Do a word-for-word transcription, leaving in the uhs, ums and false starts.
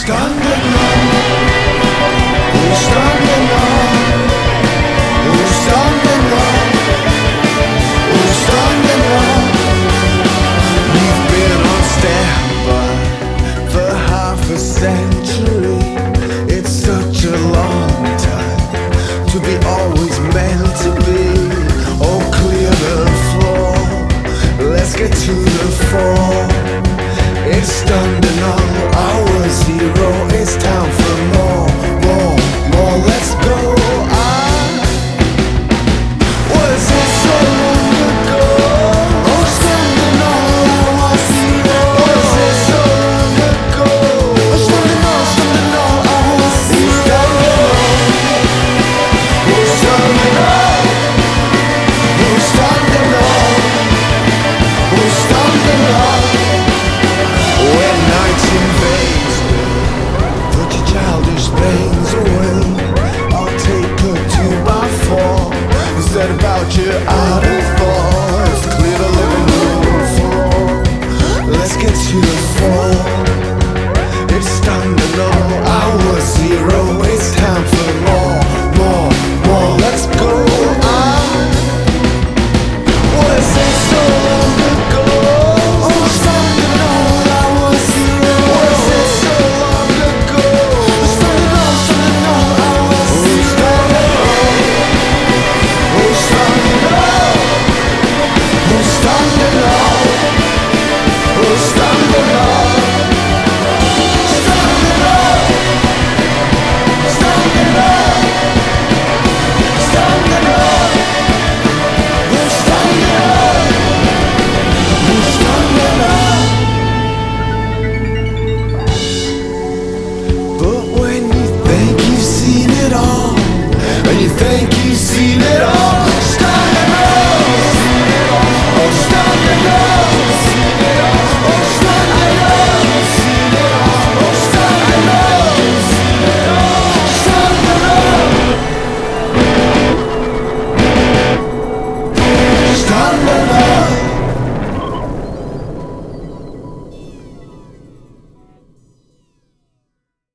standing up? Who's standing up? Who's standing up? Who's standing up? We've been on standby for half a century. It's such a long time to be always meant to be. Oh, clear the floor, let's get to the floor. It's standing on our zero. It's time for more, more, more. Let's go. I was it so long ago. Oh, standing on our zero. Was it so long ago? Oh, standing on, standing on our zero. Oh, standing on. Oh, standing on. Oh, standing on. When night invades, put your childish pains away. I'll take a two by four instead about your idle thoughts. Clear the living room floor. Let's get to the floor. It's standing on our zero. It's time for more, more, more. Let's go. I was it so long ago. Oh, standing on our zero. Was it so long ago? Standing on, standing on our zero. Oh, standing on. Oh, standing on. Oh, standing on. Standing on. Standing on. Standing on. We're standing on. We're standing on. But when you think you've seen it all, and you think you've seen it all.